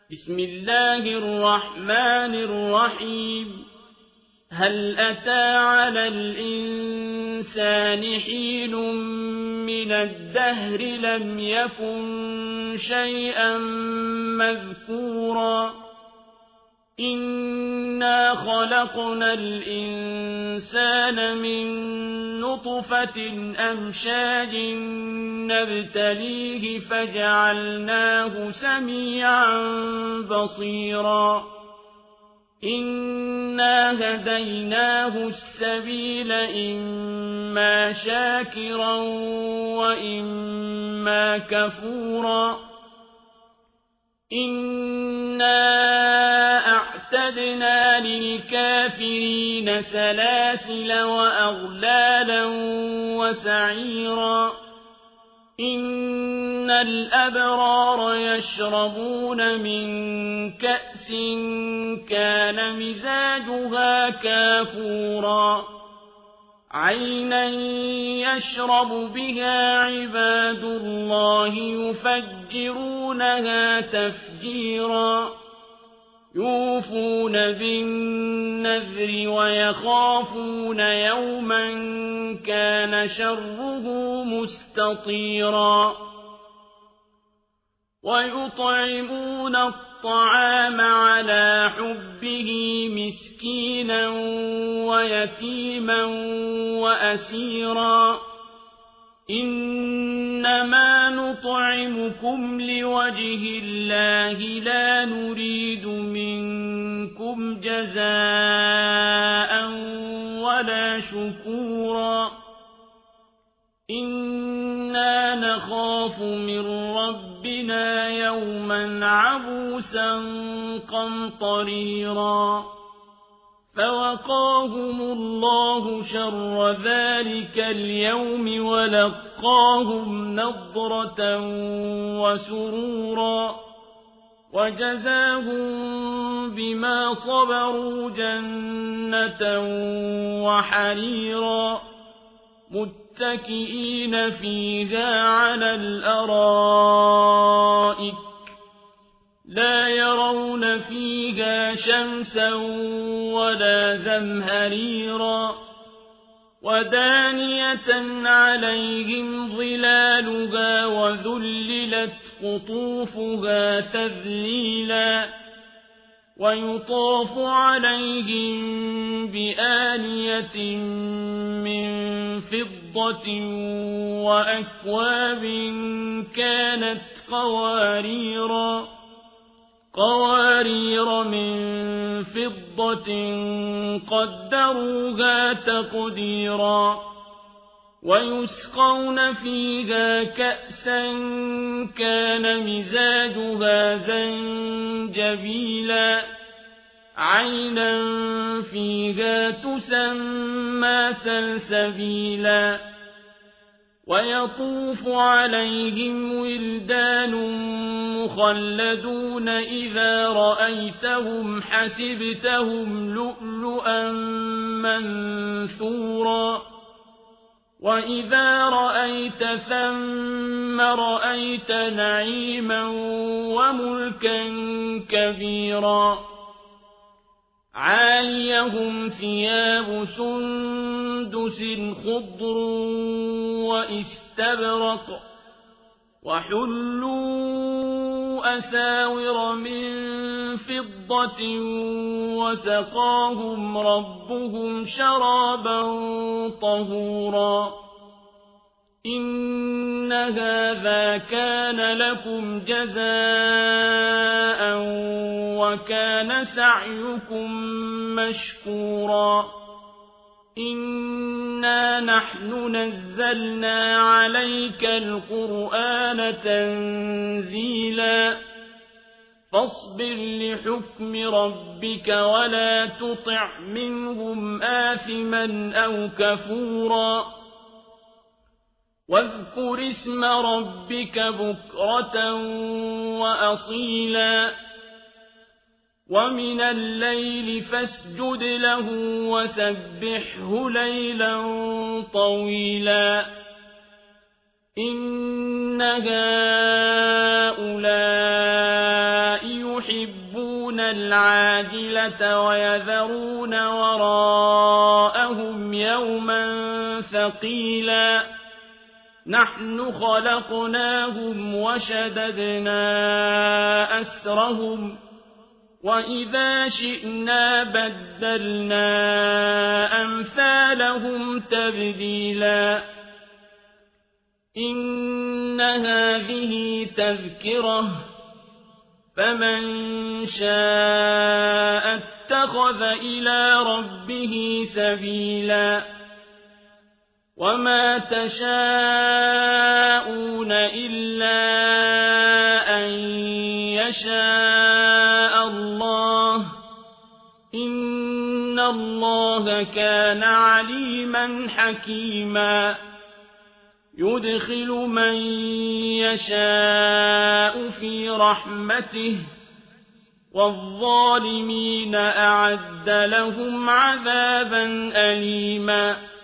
بسم الله الرحمن الرحيم هل أتى على الإنسان حين من الدهر لم يكن شيئا مذكورا إنا خلقنا الإنسان من نطفة أمشاج نبتليه فجعلناه سميعا بصيرا إنا هديناه السبيل إما شاكرا وإما كفورا إنا أعتدنا للكافرين سلاسل وأغلالا وسعيرا إن الأبرار يشربون من كأس كان مزاجها كافورا عينا يشرب بها عباد الله يفجرونها تفجيرا يوفون بالنذر ويخافون يوما كان شره مستطيرا ويطعمون الطعام على حبه مسكينا ويتيما وأسيرا إنما نطعمكم لوجه الله لا نريد منكم جزاء ولا شكورا إنا نخاف من ربنا يوما عبوسا قمطريرا فوقاهم الله شر ذلك اليوم ولقاهم نضرة وسرورا وجزاهم بما صبروا جنة وحريرا متكئين فيها على الأرائك لا يرون فيها شمسا ولا زمهريرا ودانية عليهم ظلالها وذللت قطوفها تذليلا ويطاف عليهم بآنية من فضة وأكواب كانت قوارير من فضة قدروها تقديرا ويسقون فيها كأسا كان مزاجها زنجبيلا عينا فيها تسمى سلسبيلا ويطوف عليهم ولدان مخلدون إذا رأيتهم حسبتهم لؤلؤا منثورا وإذا رأيت ثم رأيت نعيما وملكا كبيرا عاليهم ثياب سندس خضر واستبرق وحلوا أساور من فضة وسقاهم ربهم شرابا طهورا إن هذا كان لكم جزاء وكان سعيكم مشكورا إنا نحن نزلنا عليك القرآن تنزيلا فاصبر لحكم ربك ولا تطع منهم آثما أو كفورا واذكر اسم ربك بكرة وأصيلا ومن الليل فاسجد له وسبحه ليلا طويلا إن هؤلاء يحبون يحبون العاجلة ويذرون وراءهم يوما ثقيلا نحن خلقناهم وشددنا أسرهم وإذا شئنا بدلنا أمثالهم تبديلا إن هذه تذكرة فمن شاء اتخذ إلى ربه سبيلا وما تشاءون إلا أن يشاء الله إن الله كان عليما حكيما يدخل من يشاء في رحمته والظالمين أعد لهم عذابا أليما